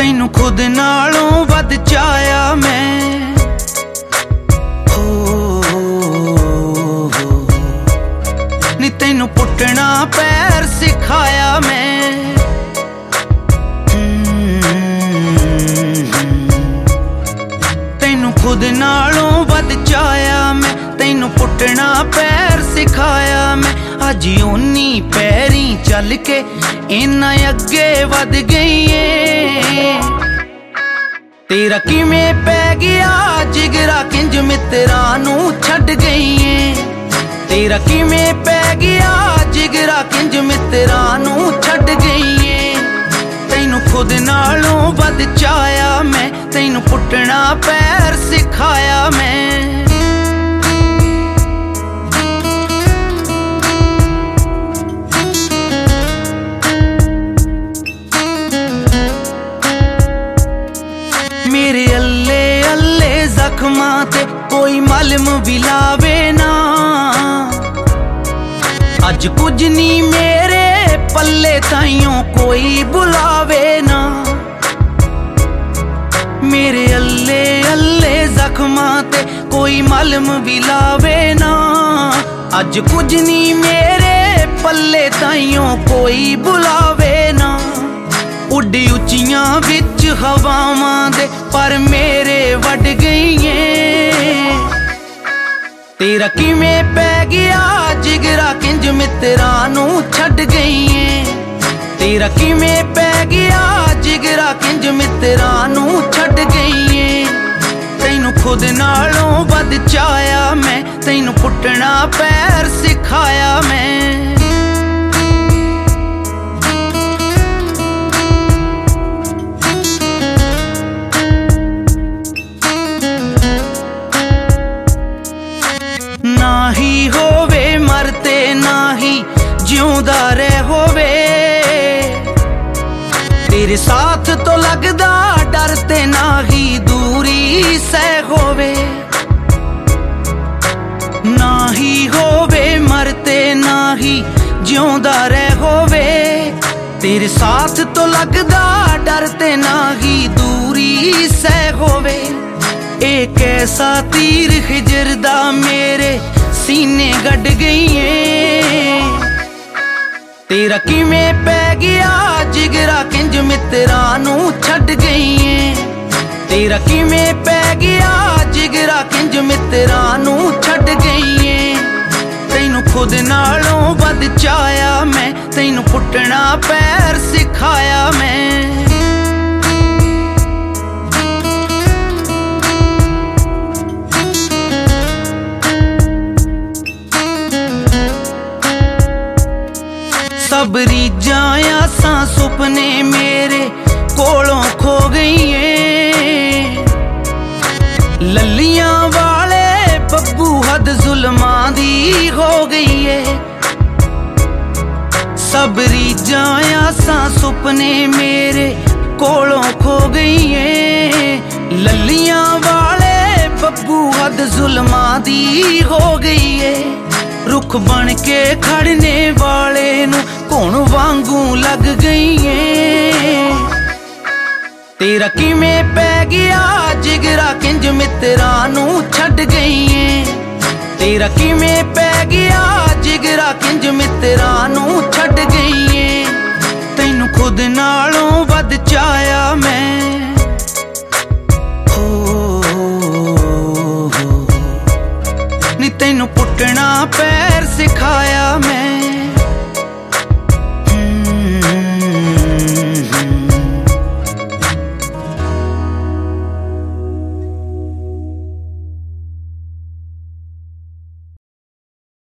तैनू खुद नालों वध चाया मैं नी तैनू पुट्टना पैर सिखाया मैं तैनू खुद नालों वध चाया मैं तैनू पुट्टना पैर सिखाया मैं अज उन्नी पैरी चल के इन्ना अगे वध गई है तेरा किवें पै गया जिगरा किंज मित्रा नू छड्ड गई है तेरा किवें पै गया जिगरा किंज मित्रा नू छड्ड गई है तैनू खुद नालों वध चाया मैं तैनू पुट्टना पैर सिखाया मैं मेरे अल्ले अल्ले जख्मां ते कोई मलम भी लावे ना अज कुछ नहीं मेरे पल्ले ताइयों कोई बुलावे ना मेरे अल्ले अल्ले जख्मां ते कोई मलम भी लावे ना अज कुछ नहीं मेरे पल्ले ताइयों कोई बुलावे ना उड्डी उच्चियां विच हवावां दे पर मेरे वड गई तेरा किवें पै गया जिगरा किंज मित्रा नू छड्ड गई तेरा किवें पै गया जिगरा किंज मित्रा नू छड्ड गई तैनू खुद नालों वध चाया मैं तैनू पुट्टना पैर सिखाया मैं नाही होवे मरते नाही जिउंदा रह होवे तेरे साथ तो लगदा डरते नाही दूरी सह होवे नाही होवे मरते नाही जिउंदा रह होवे तेरे साथ तो लगदा डरते नाही दूरी सह होवे एक ऐसा तीर खिजर दा मेरे सीने गड़ गई है तेरा किवें पै गया जिगरा किंज मित्रा नू छड्ड गई है तेरा किवें पै गया जिगरा किंज मित्रा नू छड्ड गई है तैनू खुद नालों वध चाया मैं तैनू पुट्टना पैर सिखाया मैं सब रीझां आसां सुपने मेरे कोलों खो गई है लल्लियां वाले बब्बू हद जुल्मां दी हो गई है सब रीझां आसां सुपने मेरे कोलों खो गई है लल्लियां वाले बब्बू हद जुल्मां दी हो गई है रुख बन के खड़ने वाले नू कौन वांगू लग गई है तेरा किवें पै गया जिगरा किंज मित्रा नू छड्ड गई है तेरा किवें पै गया जिगरा किंज मित्रा नू छड्ड गई है तैनू खुद नाल